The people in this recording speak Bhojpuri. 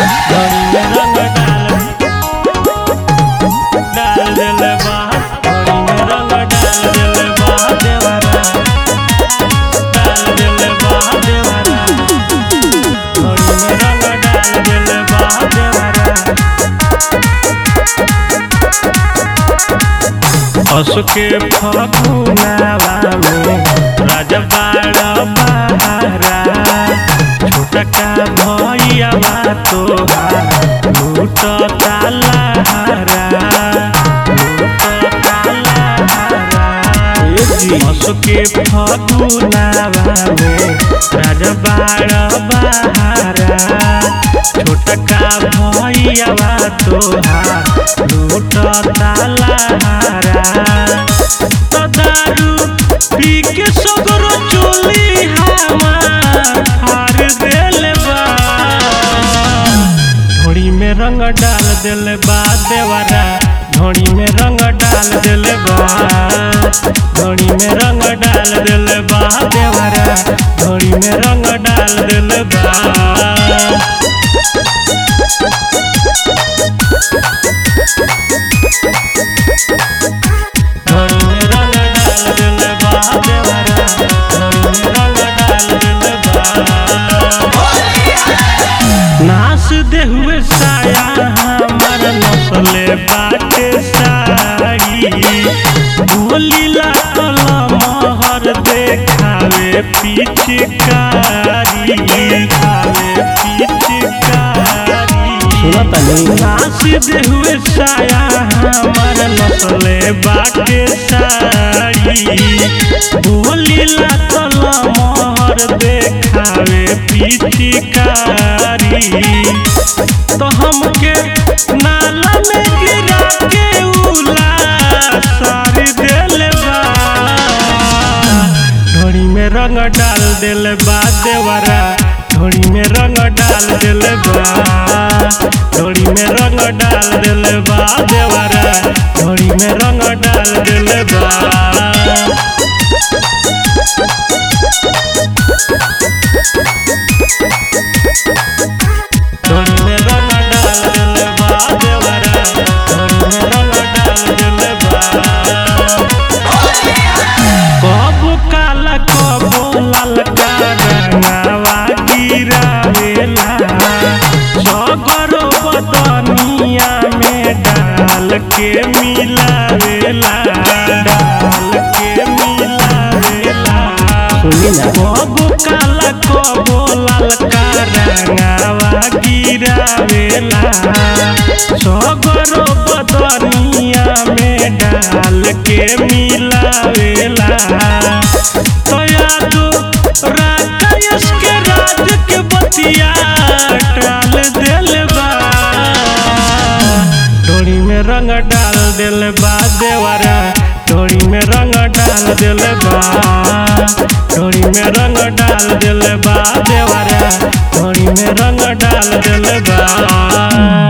घड़ी में रंग डाल देले बा, घड़ी में रंग डाल देले बा देवरा, डाल देले बा देवरा, घड़ी में रंग डाल देले बा देवरा। असके फगुनावा में राजा बाड़ा बहारा, छोटका भैयावा तोहार लूटता लहारा, लूटता लहारा। असके फगुनावा में राजा बाड़ा बहारा, छोटका भैयावा तोहार लूटता लहारा। तो दारू पी के सगरो चोली हमार हार देले बा, घोड़ी में रंग डाल देले बा देवरा, घोड़ी में रंग डाल देले बा, घोड़ी में रंग डाल देले बा देवरा, घोड़ी में रंग डाल देले बा। नाच दे हुए साया हमार नसले बाटे साड़ी, बोली लागल महर देखावे पिचकारी, खावे पिचकारी। नाच दे हुए साया हमार नसले बाटे साड़ी, बोली लागल महर देखावे पिचकारी। तो हमके नाला में गिरा के उला सारी देले बा, घोड़ी में रंग डाल देले बा देवरा, घोड़ी में रंग डाल देले बा, घोड़ी में रंग डाल देले बा देवरा, घोड़ी में रंग डाल देले बा। घोड़ी में रंग डाल देले बा देवरा, घोड़ी में रंग डाल देले बा। कब काला कब लालका रंगवा गिरावेला, सगरो बदनिया में डाल के मिलावेला, डाल के मिलावेला। कब काला कब लालका रंगवा गिरावेला, सगरो बदनिया में डाल के मिलावेला। तो याद राकेश के राज के बतिया टाल देले बा, घोड़ी में रंग डाल देले बा देवरा, घोड़ी में रंग डाल देले बा, घोड़ी में रंग डाल देले बा देवरा, घोड़ी में रंग डाल देले बा।